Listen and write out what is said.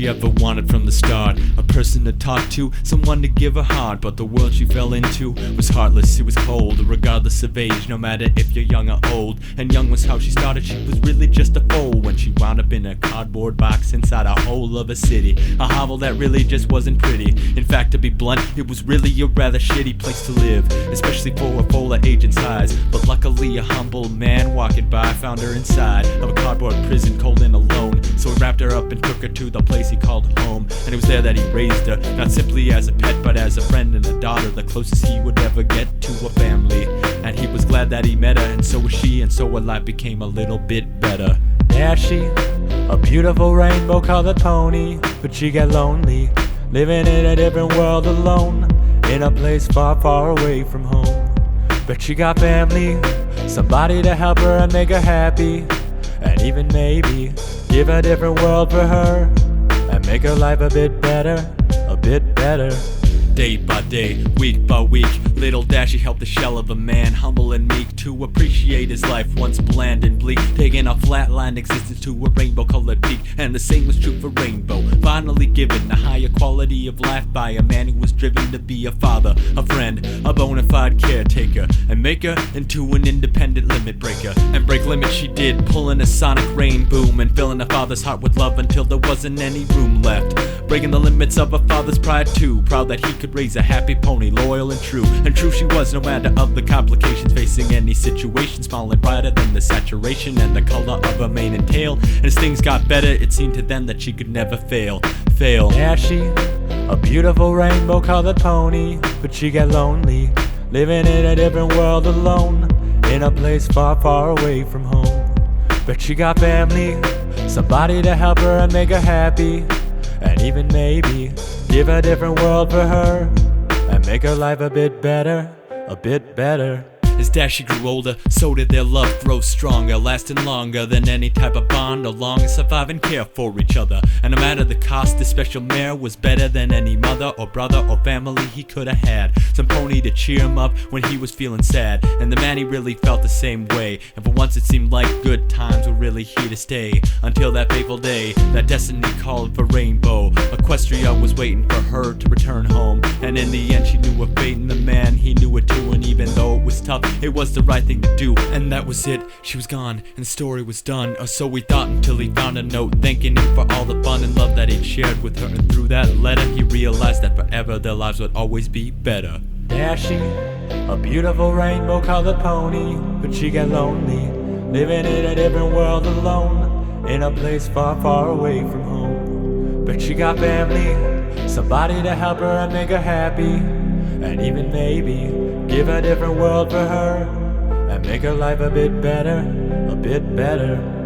she ever wanted from the start. A person to talk to, someone to give her heart. But the world she fell into was heartless, it was cold. Regardless of age, no matter if you're young or old. And young was how she started, she was really just a fool when she wound up in a cardboard box inside a hole of a city. A hovel that really just wasn't pretty. In fact, to be blunt, it was really a rather shitty place to live, especially for a full of agent size. But luckily a humble man walking by found her inside of a cardboard prison, cold and alone. So he wrapped her up and took her to the place he called home. And it was there that he raised her, not simply as a pet but as a friend and a daughter, the closest he would ever get to a family. And he was glad that he met her, and so was she, and so her life became a little bit better. There she, a beautiful rainbow colored pony, but she got lonely, living in a different world alone, in a place far, far away from home. But she got family, somebody to help her and make her happy, and even maybe give a different world for her, and make her life a bit better, a bit better. Day by day, week by week, little Dashie helped the shell of a man, humble and meek, to appreciate his life once bland and bleak, taking a flatline existence to a rainbow-colored peak. And the same was true for Rainbow, finally given a higher quality of life by a man who was driven to be a father, a friend, a bona fide caretaker, and make her into an independent limit breaker. And break limits she did, pulling a sonic rain boom and filling her father's heart with love until there wasn't any room left, breaking the limits of her father's pride too, proud that he could raise a happy pony, loyal and true. And true she was, no matter of the complications facing any situation, smiling brighter than the saturation and the color of her mane and tail. And as things got better, it seemed to them that she could never fail. There she, a beautiful rainbow colored pony, but she got lonely, living in a different world alone, in a place far, far away from home. But she got family, somebody to help her and make her happy, and even maybe give a different world for her, and make her life a bit better, a bit better. As Dashie grew older, so did their love grow stronger, lasting longer than any type of bond, along and survive and care for each other. And no matter the cost, the special mare was better than any mother or brother or family he could have had. Some pony to cheer him up when he was feeling sad, and the man he really felt the same way. And for once it seemed like good times were really here to stay, until that fateful day that destiny called for Rainbow. Equestria was waiting for her to return home, and in the end she knew her fate, and the man he knew it too. And even though it was tough, it was the right thing to do, and that was it. She was gone, and the story was done, or so we thought, until he found a note thanking him for all the fun and love that he'd shared with her. And through that letter he realized that forever their lives would always be better. There she, a beautiful rainbow colored pony, but she got lonely, living in a different world alone, in a place far, far away from home. But she got family, somebody to help her and make her happy, and even maybe give a different world for her, and make her life a bit better, a bit better.